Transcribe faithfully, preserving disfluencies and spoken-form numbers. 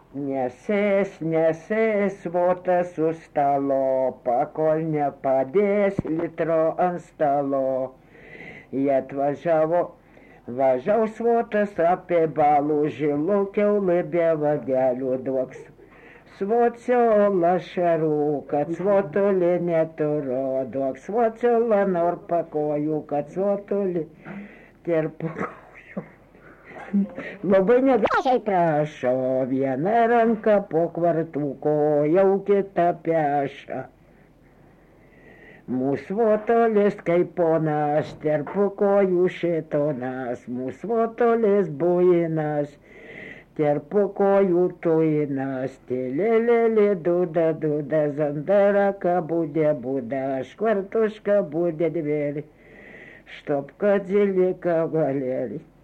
Nesės, nesės svotas už stalo, pakol nepadės litro ant stalo. Jie atvažiavo, važiavo svotas apie balų, žilų kiaulį be vadelių duoks. Svociola šarų, kad svotulį neturo, duok svociola nor pakojų, kad svotulį tirpu. Labai negražiai prašo, viena ranka po kvartuko, jau kita peša. Mūsų votolis kaip ponas, terpu kojų šitonas, mūsų votolis buinas, terpu kojų tuinas, tilelelė duda duda, zandaraka budė buda, škvartuška budė dvėri, štopka dzilika valeri.